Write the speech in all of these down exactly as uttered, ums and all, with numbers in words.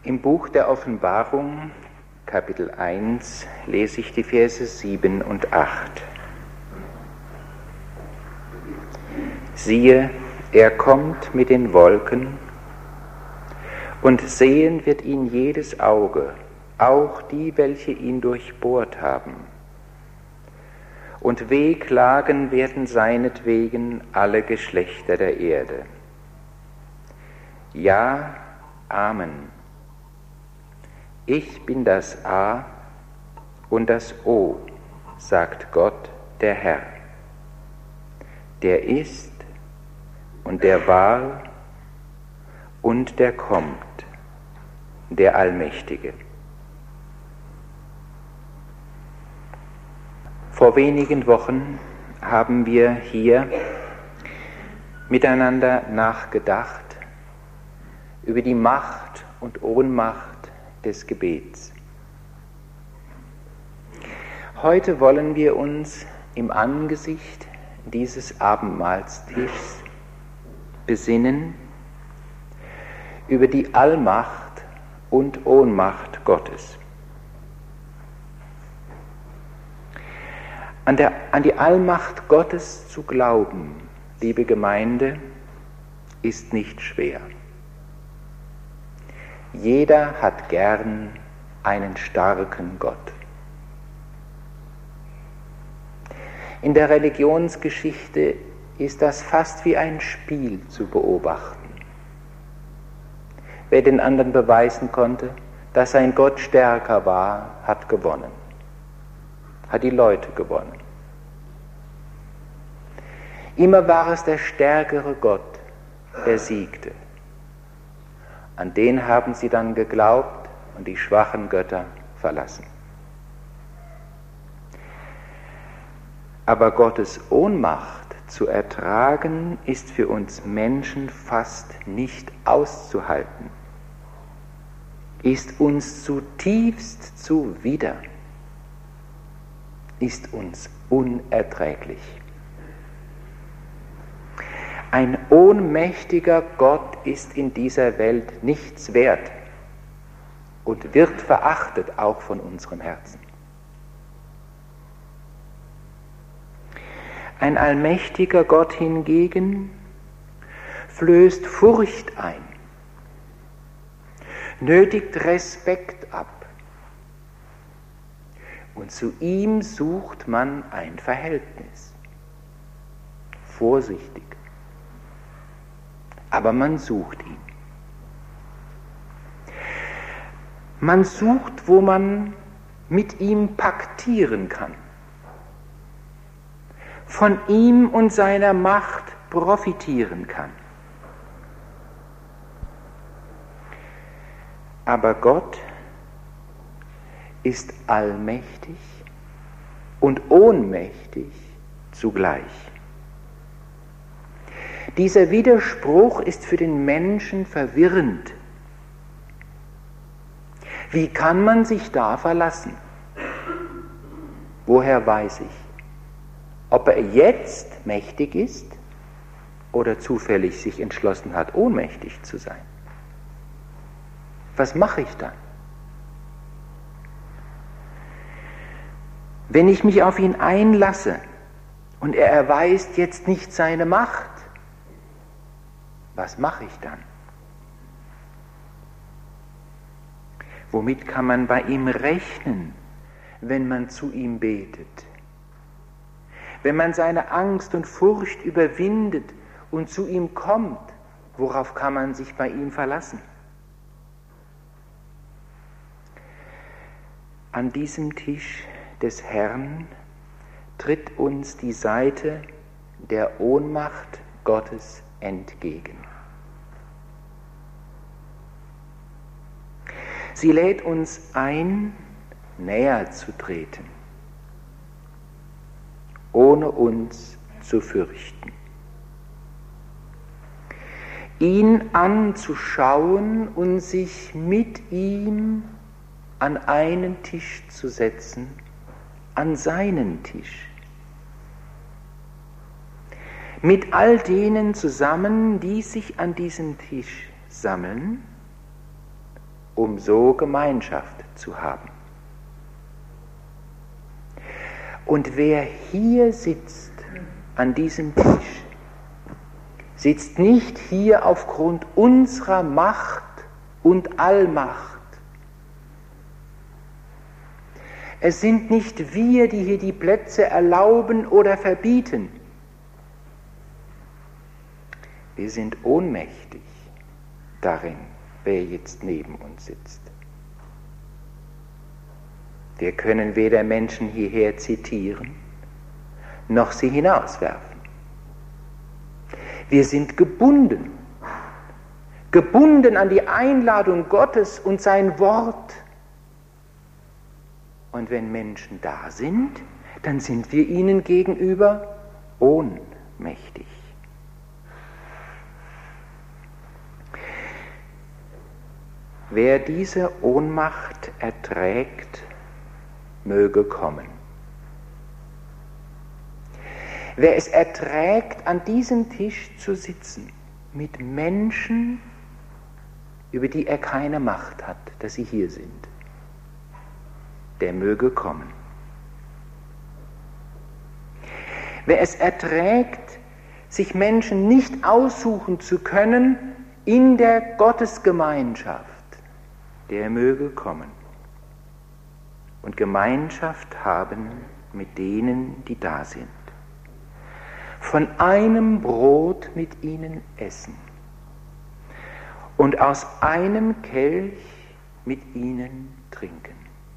Im Buch der Offenbarung, Kapitel eins, lese ich die Verse sieben und acht. Siehe, er kommt mit den Wolken, und sehen wird ihn jedes Auge, auch die, welche ihn durchbohrt haben. Und wehklagen werden seinetwegen alle Geschlechter der Erde. Ja, Amen. Ich bin das A und das O, sagt Gott, der Herr, der ist und der war und der kommt, der Allmächtige. Vor wenigen Wochen haben wir hier miteinander nachgedacht über die Macht und Ohnmacht des Gebets. Heute wollen wir uns im Angesicht dieses Abendmahlstischs besinnen über die Allmacht und Ohnmacht Gottes. An, der, an die Allmacht Gottes zu glauben, liebe Gemeinde, ist nicht schwer. Jeder hat gern einen starken Gott. In der Religionsgeschichte ist das fast wie ein Spiel zu beobachten. Wer den anderen beweisen konnte, dass sein Gott stärker war, hat gewonnen, hat die Leute gewonnen. Immer war es der stärkere Gott, der siegte. An den haben sie dann geglaubt und die schwachen Götter verlassen. Aber Gottes Ohnmacht zu ertragen, ist für uns Menschen fast nicht auszuhalten, ist uns zutiefst zuwider, ist uns unerträglich. Ein ohnmächtiger Gott ist in dieser Welt nichts wert und wird verachtet, auch von unserem Herzen. Ein allmächtiger Gott hingegen flößt Furcht ein, nötigt Respekt ab, und zu ihm sucht man ein Verhältnis. Vorsichtig. Aber man sucht ihn. Man sucht, wo man mit ihm paktieren kann, von ihm und seiner Macht profitieren kann. Aber Gott ist allmächtig und ohnmächtig zugleich. Dieser Widerspruch ist für den Menschen verwirrend. Wie kann man sich da verlassen? Woher weiß ich, ob er jetzt mächtig ist oder zufällig sich entschlossen hat, ohnmächtig zu sein? Was mache ich dann? Wenn ich mich auf ihn einlasse und er erweist jetzt nicht seine Macht, was mache ich dann? Womit kann man bei ihm rechnen, wenn man zu ihm betet? Wenn man seine Angst und Furcht überwindet und zu ihm kommt, worauf kann man sich bei ihm verlassen? An diesem Tisch des Herrn tritt uns die Seite der Ohnmacht Gottes entgegen. Sie lädt uns ein, näher zu treten, ohne uns zu fürchten. Ihn anzuschauen und sich mit ihm an einen Tisch zu setzen, an seinen Tisch. Mit all denen zusammen, die sich an diesem Tisch sammeln um so Gemeinschaft zu haben. Und wer hier sitzt, an diesem Tisch, sitzt nicht hier aufgrund unserer Macht und Allmacht. Es sind nicht wir, die hier die Plätze erlauben oder verbieten. Wir sind ohnmächtig darin, wer jetzt neben uns sitzt. Wir können weder Menschen hierher zitieren, noch sie hinauswerfen. Wir sind gebunden, gebunden an die Einladung Gottes und sein Wort. Und wenn Menschen da sind, dann sind wir ihnen gegenüber ohnmächtig. Wer diese Ohnmacht erträgt, möge kommen. Wer es erträgt, an diesem Tisch zu sitzen, mit Menschen, über die er keine Macht hat, dass sie hier sind, der möge kommen. Wer es erträgt, sich Menschen nicht aussuchen zu können in der Gottesgemeinschaft, der möge kommen und Gemeinschaft haben mit denen, die da sind. Von einem Brot mit ihnen essen und aus einem Kelch mit ihnen trinken.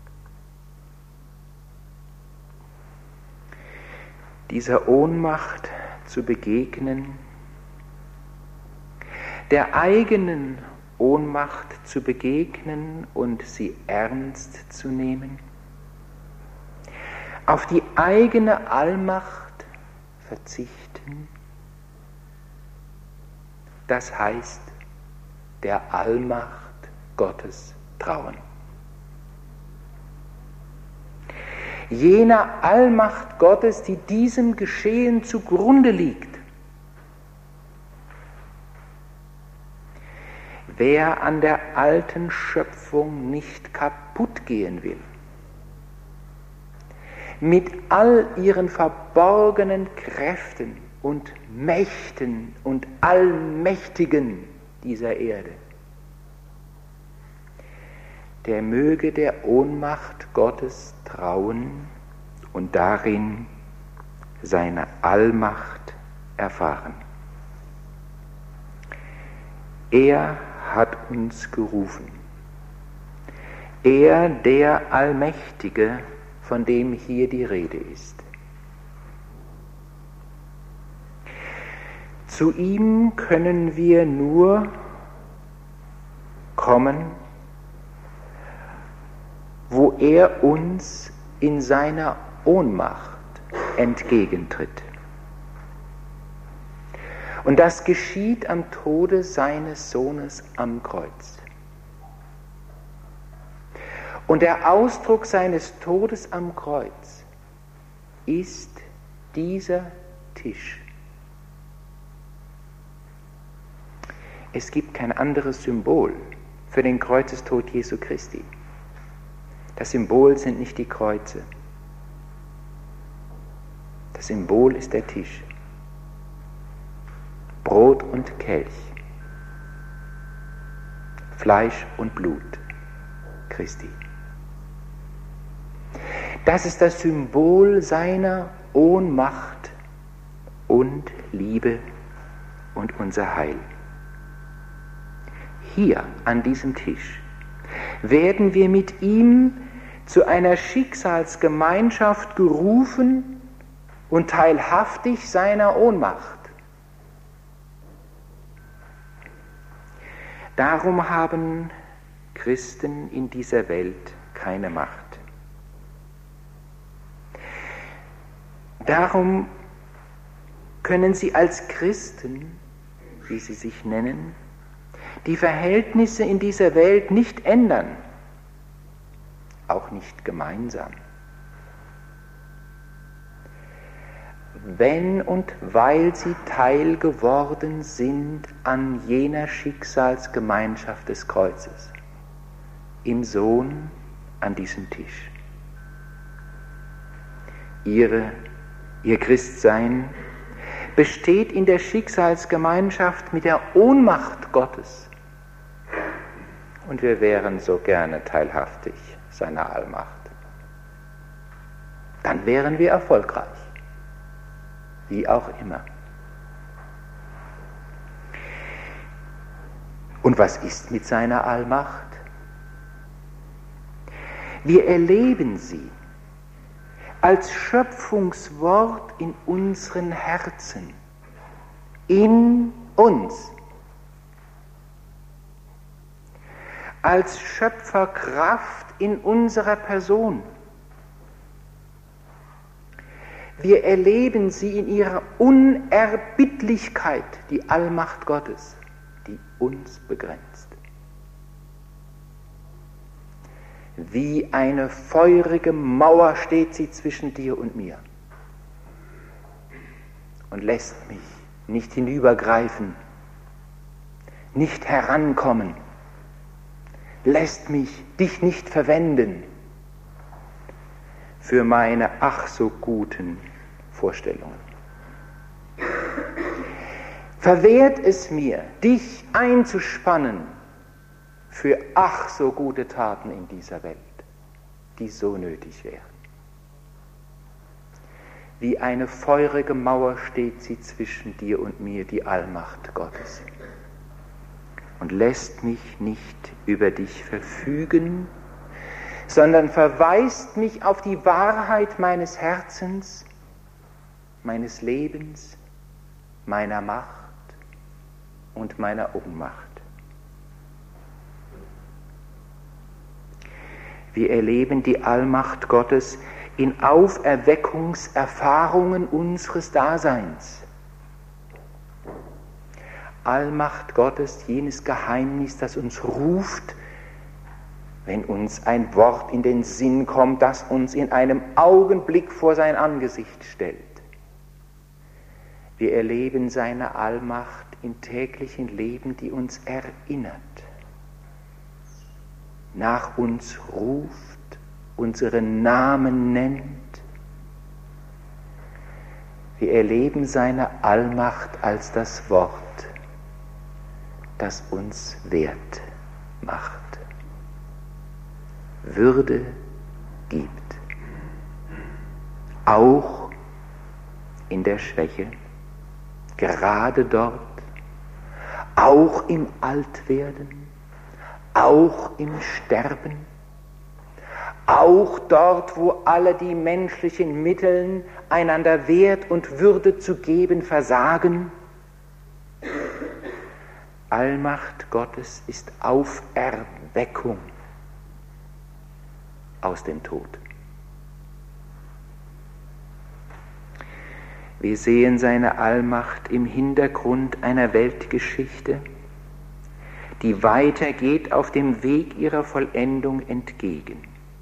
Dieser Ohnmacht zu begegnen, der eigenen Ohnmacht zu begegnen und sie ernst zu nehmen, auf die eigene Allmacht verzichten, das heißt der Allmacht Gottes trauen. Jener Allmacht Gottes, die diesem Geschehen zugrunde liegt. Wer an der alten Schöpfung nicht kaputt gehen will, mit all ihren verborgenen Kräften und Mächten und Allmächtigen dieser Erde, der möge der Ohnmacht Gottes trauen und darin seine Allmacht erfahren. Er hat uns gerufen. Er, der Allmächtige, von dem hier die Rede ist. Zu ihm können wir nur kommen, wo er uns in seiner Ohnmacht entgegentritt. Und das geschieht am Tode seines Sohnes am Kreuz. Und der Ausdruck seines Todes am Kreuz ist dieser Tisch. Es gibt kein anderes Symbol für den Kreuzestod Jesu Christi. Das Symbol sind nicht die Kreuze. Das Symbol ist der Tisch. Brot und Kelch. Fleisch und Blut Christi. Das ist das Symbol seiner Ohnmacht und Liebe und unser Heil. Hier an diesem Tisch werden wir mit ihm zu einer Schicksalsgemeinschaft gerufen und teilhaftig seiner Ohnmacht. Darum haben Christen in dieser Welt keine Macht. Darum können sie als Christen, wie sie sich nennen, die Verhältnisse in dieser Welt nicht ändern, auch nicht gemeinsam. Wenn und weil sie Teil geworden sind an jener Schicksalsgemeinschaft des Kreuzes. im Sohn an diesem Tisch. Ihre, ihr Christsein besteht in der Schicksalsgemeinschaft mit der Ohnmacht Gottes. Und wir wären so gerne teilhaftig seiner Allmacht. Dann wären wir erfolgreich, wie auch immer. Und was ist mit seiner Allmacht? Wir erleben sie als Schöpfungswort in unseren Herzen, in uns, als Schöpferkraft in unserer Person. Wir erleben sie in ihrer Unerbittlichkeit, die Allmacht Gottes, die uns begrenzt. Wie eine feurige Mauer steht sie zwischen dir und mir und lässt mich nicht hinübergreifen, nicht herankommen, lässt mich dich nicht verwenden für meine ach so guten Vorstellungen. Verwehrt es mir, dich einzuspannen für ach so gute Taten in dieser Welt, die so nötig wären. Wie eine feurige Mauer steht sie zwischen dir und mir, die Allmacht Gottes, und lässt mich nicht über dich verfügen, sondern verweist mich auf die Wahrheit meines Herzens, meines Lebens, meiner Macht und meiner Ohnmacht. Wir erleben die Allmacht Gottes in Auferweckungserfahrungen unseres Daseins. Allmacht Gottes, jenes Geheimnis, das uns ruft, wenn uns ein Wort in den Sinn kommt, das uns in einem Augenblick vor sein Angesicht stellt. Wir erleben seine Allmacht im täglichen Leben, die uns erinnert, nach uns ruft, unseren Namen nennt. Wir erleben seine Allmacht als das Wort, das uns wert macht, Würde gibt, auch in der Schwäche, gerade dort, auch im Altwerden, auch im Sterben, auch dort, wo alle die menschlichen Mittel, einander Wert und Würde zu geben, versagen. Allmacht Gottes ist Auferweckung aus dem Tod. Wir sehen seine Allmacht im Hintergrund einer Weltgeschichte, die weitergeht auf dem Weg ihrer Vollendung entgegen.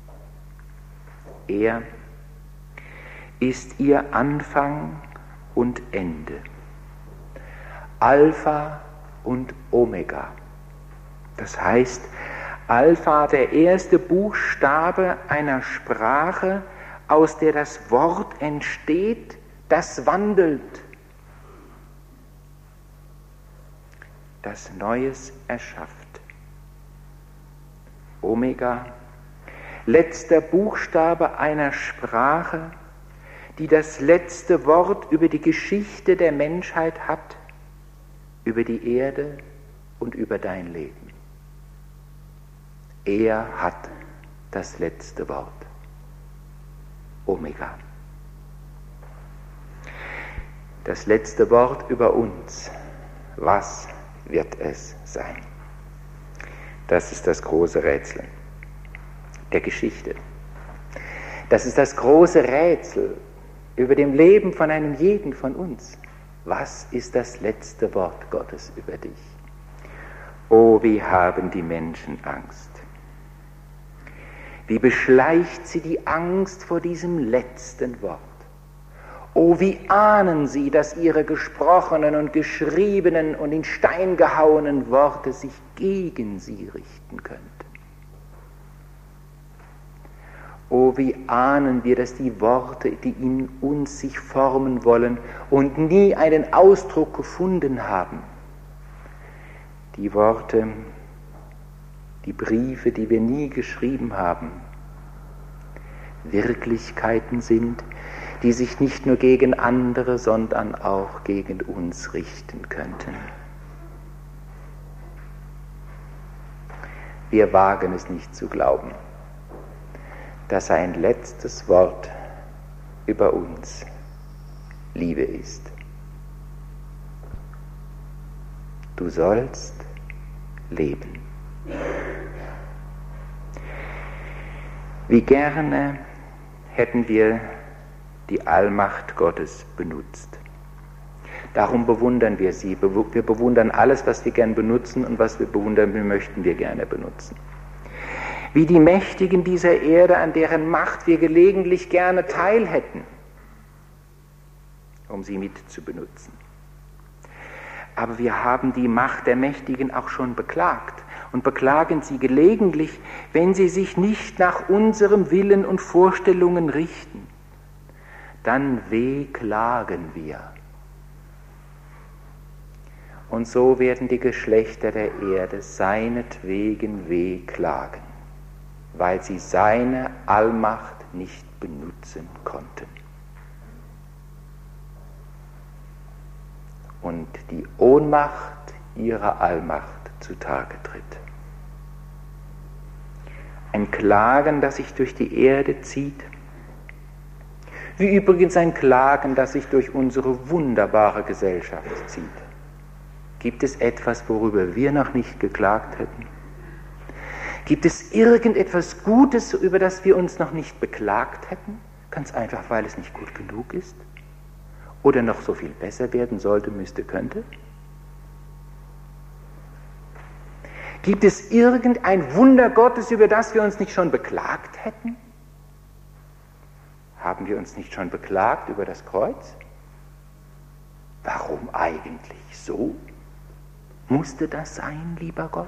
Er ist ihr Anfang und Ende, Alpha und Omega. Das heißt, Alpha, der erste Buchstabe einer Sprache, aus der das Wort entsteht, das wandelt, das Neues erschafft. Omega, letzter Buchstabe einer Sprache, die das letzte Wort über die Geschichte der Menschheit hat, über die Erde und über dein Leben. Er hat das letzte Wort. Omega. Das letzte Wort über uns. Was wird es sein? Das ist das große Rätsel der Geschichte. Das ist das große Rätsel über dem Leben von einem jeden von uns. Was ist das letzte Wort Gottes über dich? Oh, wie haben die Menschen Angst. Wie beschleicht sie die Angst vor diesem letzten Wort? Oh, wie ahnen sie, dass ihre gesprochenen und geschriebenen und in Stein gehauenen Worte sich gegen sie richten könnten? Oh, wie ahnen wir, dass die Worte, die in uns sich formen wollen und nie einen Ausdruck gefunden haben, die Worte, die Briefe, die wir nie geschrieben haben, Wirklichkeiten sind, die sich nicht nur gegen andere, sondern auch gegen uns richten könnten. Wir wagen es nicht zu glauben, dass ein letztes Wort über uns Liebe ist. Du sollst leben. Wie gerne hätten wir die Allmacht Gottes benutzt. Darum bewundern wir sie. Wir bewundern alles, was wir gern benutzen, und was wir bewundern, möchten wir gerne benutzen. Wie die Mächtigen dieser Erde, an deren Macht wir gelegentlich gerne teil hätten, um sie mit zu benutzen. Aber wir haben die Macht der Mächtigen auch schon beklagt und beklagen sie gelegentlich, wenn sie sich nicht nach unserem Willen und Vorstellungen richten. Dann wehklagen wir. Und so werden die Geschlechter der Erde seinetwegen wehklagen, weil sie seine Allmacht nicht benutzen konnten. Und die Ohnmacht ihrer Allmacht zutage tritt. Ein Klagen, das sich durch die Erde zieht, wie übrigens ein Klagen, das sich durch unsere wunderbare Gesellschaft zieht. Gibt es etwas, worüber wir noch nicht geklagt hätten? Gibt es irgendetwas Gutes, über das wir uns noch nicht beklagt hätten? Ganz einfach, weil es nicht gut genug ist? Oder noch so viel besser werden sollte, müsste, könnte? Gibt es irgendein Wunder Gottes, über das wir uns nicht schon beklagt hätten? Haben wir uns nicht schon beklagt über das Kreuz? Warum eigentlich so? Musste das sein, lieber Gott?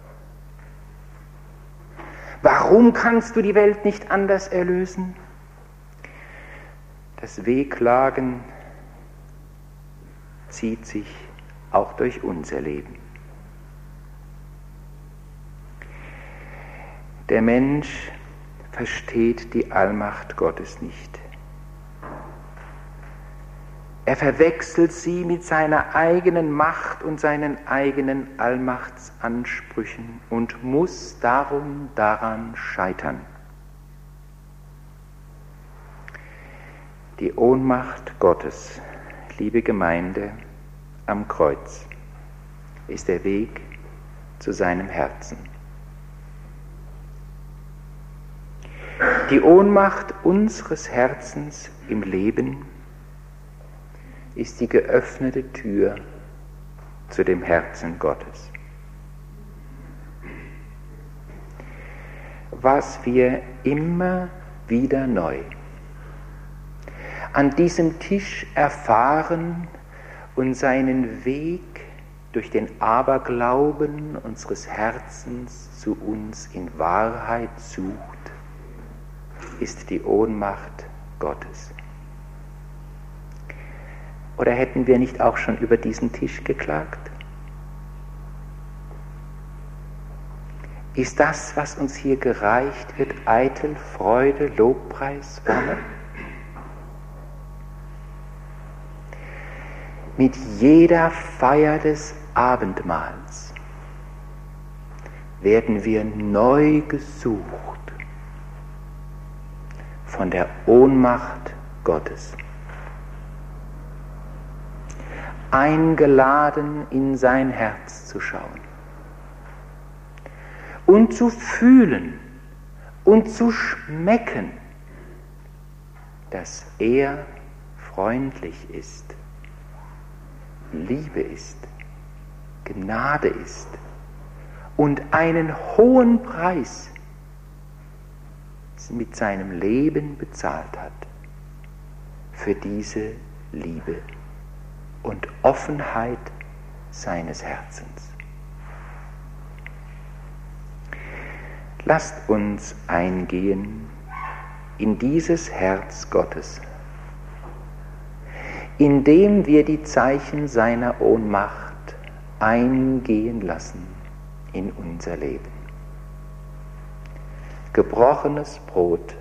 Warum kannst du die Welt nicht anders erlösen? Das Wehklagen zieht sich auch durch unser Leben. Der Mensch versteht die Allmacht Gottes nicht. Er verwechselt sie mit seiner eigenen Macht und seinen eigenen Allmachtsansprüchen und muss darum daran scheitern. Die Ohnmacht Gottes, liebe Gemeinde, am Kreuz ist der Weg zu seinem Herzen. Die Ohnmacht unseres Herzens im Leben ist die geöffnete Tür zu dem Herzen Gottes. Was wir immer wieder neu an diesem Tisch erfahren und seinen Weg durch den Aberglauben unseres Herzens zu uns in Wahrheit sucht, ist die Ohnmacht Gottes. Oder hätten wir nicht auch schon über diesen Tisch geklagt? Ist das, was uns hier gereicht wird, eitel Freude, Lobpreis, Wonne? Mit jeder Feier des Abendmahls werden wir neu gesucht von der Ohnmacht Gottes. Eingeladen, in sein Herz zu schauen und zu fühlen und zu schmecken, dass er freundlich ist, Liebe ist, Gnade ist und einen hohen Preis mit seinem Leben bezahlt hat für diese Liebe und Offenheit seines Herzens. Lasst uns eingehen in dieses Herz Gottes, indem wir die Zeichen seiner Ohnmacht eingehen lassen in unser Leben. Gebrochenes Brot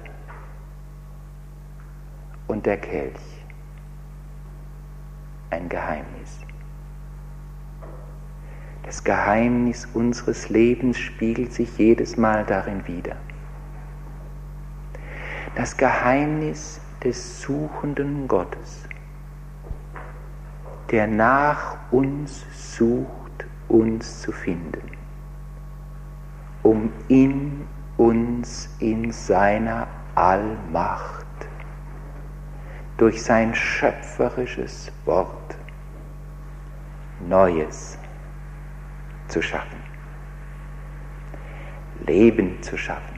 und der Kelch, ein Geheimnis. Das Geheimnis unseres Lebens spiegelt sich jedes Mal darin wider. Das Geheimnis des suchenden Gottes, der nach uns sucht, uns zu finden, um in uns in seiner Allmacht durch sein schöpferisches Wort Neues zu schaffen, Leben zu schaffen,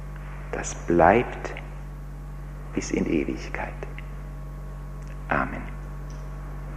das bleibt bis in Ewigkeit. Amen.